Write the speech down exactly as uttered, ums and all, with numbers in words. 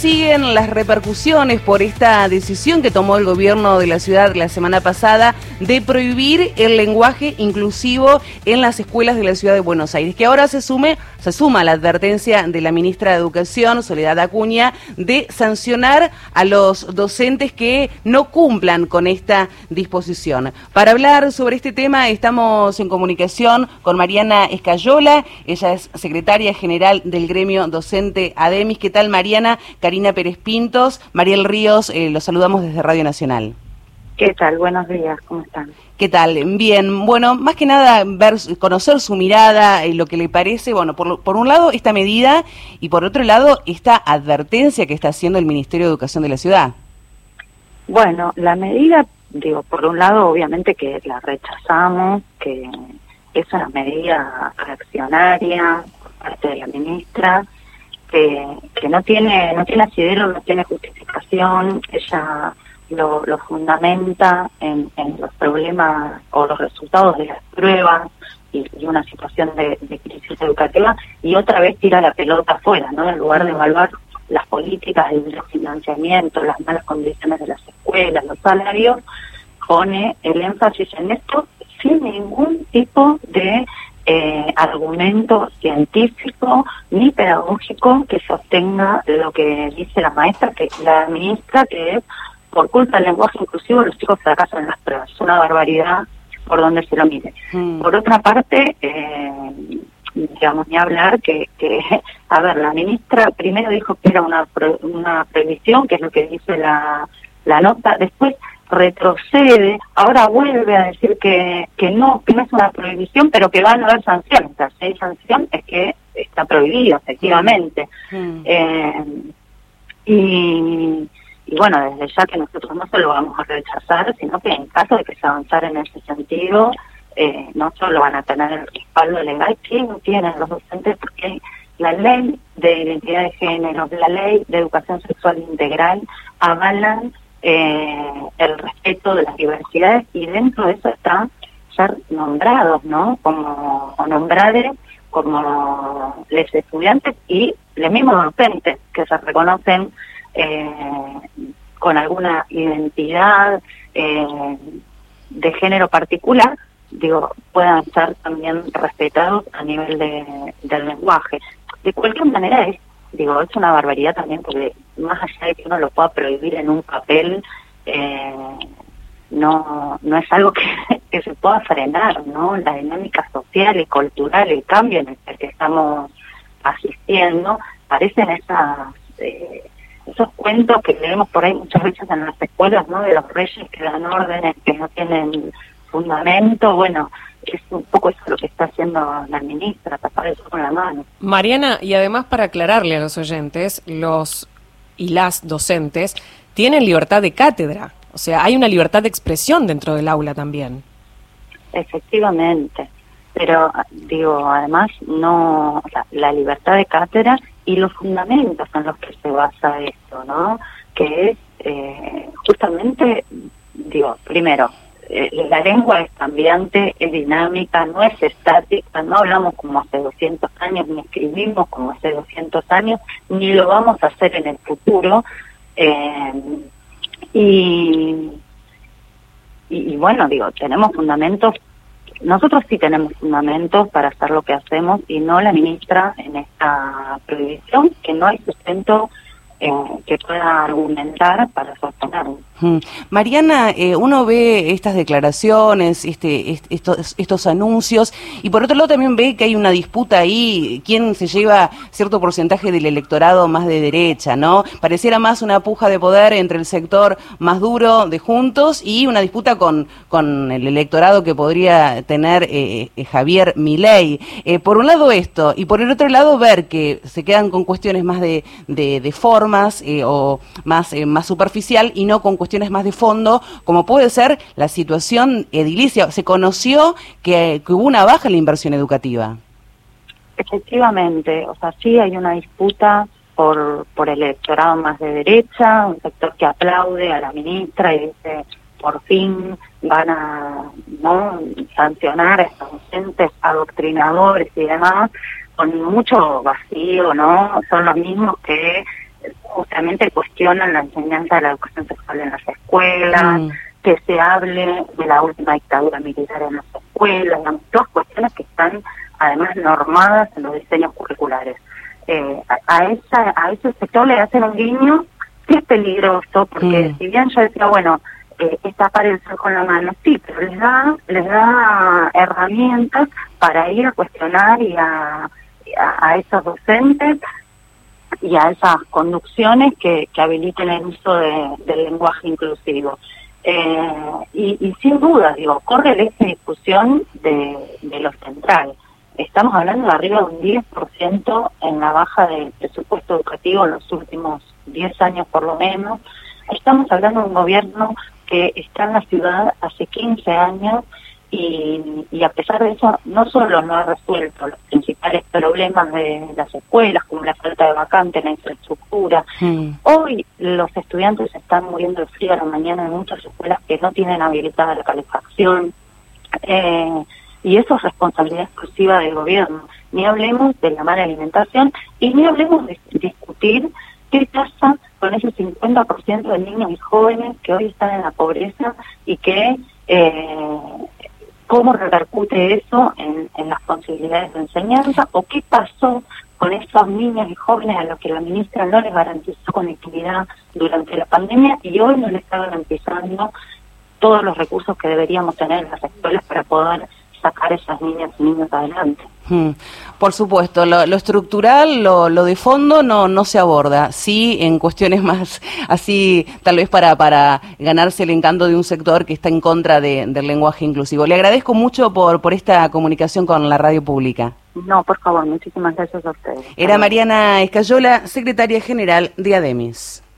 Siguen las repercusiones por esta decisión que tomó el gobierno de la ciudad la semana pasada de prohibir el lenguaje inclusivo en las escuelas de la ciudad de Buenos Aires, que ahora se sume, se suma a la advertencia de la ministra de Educación, Soledad Acuña, de sancionar a los docentes que no cumplan con esta disposición. Para hablar sobre este tema estamos en comunicación con Mariana Escayola, ella es secretaria general del gremio docente ADEMIS. ¿Qué tal, Mariana? Karina Pérez Pintos, Mariel Ríos, eh, los saludamos desde Radio Nacional. ¿Qué tal? Buenos días, ¿cómo están? ¿Qué tal? Bien, bueno, más que nada ver, conocer su mirada y lo que le parece, bueno, por, por un lado esta medida y por otro lado esta advertencia que está haciendo el Ministerio de Educación de la ciudad. Bueno, la medida, digo, por un lado obviamente que la rechazamos, que es una medida reaccionaria por parte de la ministra, que, que no tiene no tiene asidero, no tiene justificación. Ella lo, lo fundamenta en, en los problemas o los resultados de las pruebas y, y una situación de, de crisis educativa, y otra vez tira la pelota afuera, ¿no? En lugar de evaluar las políticas, el financiamiento, las malas condiciones de las escuelas, los salarios, pone el énfasis en esto sin ningún tipo de Eh, argumento científico ni pedagógico que sostenga lo que dice la maestra, que la ministra, que es por culpa del lenguaje inclusivo los chicos fracasan en las pruebas. Es una barbaridad por donde se lo mire. Mm. Por otra parte, eh, digamos, ni hablar que, que, a ver, la ministra primero dijo que era una, pro, una prohibición, que es lo que dice la, la nota, después retrocede, ahora vuelve a decir que, que no, que no es una prohibición, pero que van a haber sanciones. O sea, si hay sanción es que está prohibido, efectivamente. Mm. Eh, y, y bueno, desde ya que nosotros no se lo vamos a rechazar, sino que en caso de que se avanzara en ese sentido, eh, no solo van a tener el respaldo legal que no tienen los docentes, porque la ley de identidad de género, la ley de educación sexual integral avalan Eh, el respeto de las diversidades, y dentro de eso están ya nombrados, ¿no? Como o nombrades como los estudiantes y los mismos docentes que se reconocen eh, con alguna identidad eh, de género particular, digo, puedan ser también respetados a nivel de, del lenguaje. De cualquier manera es Digo, es una barbaridad también, porque más allá de que uno lo pueda prohibir en un papel, eh, no no es algo que, que se pueda frenar, ¿no? La dinámica social y cultural, el cambio en el que estamos asistiendo, parecen esas eh, esos cuentos que leemos por ahí muchas veces en las escuelas, ¿no? De los reyes que dan órdenes que no tienen fundamento. Bueno, es un poco eso lo que está haciendo la ministra, tapar eso con la mano. Mariana, y además para aclararle a los oyentes, los y las docentes tienen libertad de cátedra, o sea, hay una libertad de expresión dentro del aula también. Efectivamente, pero digo, además no, o sea, la libertad de cátedra y los fundamentos en los que se basa esto, ¿no? Que es eh, justamente, digo, primero, la lengua es cambiante, es dinámica, no es estática, no hablamos como hace doscientos años, ni escribimos como hace doscientos años, ni lo vamos a hacer en el futuro. Eh, y, y, y bueno, digo, tenemos fundamentos, nosotros sí tenemos fundamentos para hacer lo que hacemos, y no la ministra en esta prohibición, que no hay sustento Eh, que pueda argumentar para sostenerlo. Hmm. Mariana, eh, uno ve estas declaraciones, este, est estos, estos anuncios, y por otro lado también ve que hay una disputa ahí, quién se lleva cierto porcentaje del electorado más de derecha, ¿no? Pareciera más una puja de poder entre el sector más duro de Juntos y una disputa con, con el electorado que podría tener eh, eh, Javier Milei. Eh, por un lado esto, y por el otro lado ver que se quedan con cuestiones más de, de, de forma, Más, eh, o más, eh, más superficial, y no con cuestiones más de fondo, como puede ser la situación edilicia. Se conoció que, que hubo una baja en la inversión educativa. Efectivamente, o sea, sí hay una disputa por, por el electorado más de derecha, un sector que aplaude a la ministra y dice, por fin van a no sancionar a estos docentes adoctrinadores y demás, con mucho vacío, ¿no? Son los mismos que justamente cuestionan la enseñanza de la educación sexual en las escuelas, mm. que se hable de la última dictadura militar en las escuelas, todas cuestiones que están además normadas en los diseños curriculares. Eh, a, a, esa, a ese sector le hacen un guiño que es peligroso, porque mm. si bien yo decía, bueno, eh, es tapar el sol con la mano, sí, pero les da, les da herramientas para ir a cuestionar y a, a, a esos docentes y a esas conducciones que, que habiliten el uso de, del lenguaje inclusivo. Eh, y, y sin duda, digo, corre esa discusión de, de lo central. Estamos hablando de arriba de un diez por ciento en la baja del presupuesto educativo en los últimos diez años por lo menos. Estamos hablando de un gobierno que está en la ciudad hace quince años y, y a pesar de eso no solo no ha resuelto los principales problemas de las escuelas, como la falta de vacantes, la infraestructura. Mm. Hoy los estudiantes están muriendo de frío a la mañana en muchas escuelas que no tienen habilitada la calefacción. Eh, y eso es responsabilidad exclusiva del gobierno. Ni hablemos de la mala alimentación y ni hablemos de discutir qué pasa con ese cincuenta por ciento de niños y jóvenes que hoy están en la pobreza y que eh, cómo repercute eso en, en las posibilidades de enseñanza, o qué pasó con esos niños y jóvenes a los que la ministra no les garantizó conectividad durante la pandemia y hoy no les está garantizando todos los recursos que deberíamos tener en las escuelas para poder sacar a esas niñas y niños adelante. Hmm. Por supuesto, lo, lo estructural, lo, lo de fondo no no se aborda, sí en cuestiones más así, tal vez para para ganarse el encanto de un sector que está en contra de, del lenguaje inclusivo. Le agradezco mucho por por esta comunicación con la radio pública. No, por favor, muchísimas gracias a ustedes. Era Mariana Escayola, secretaria general de ADEMIS.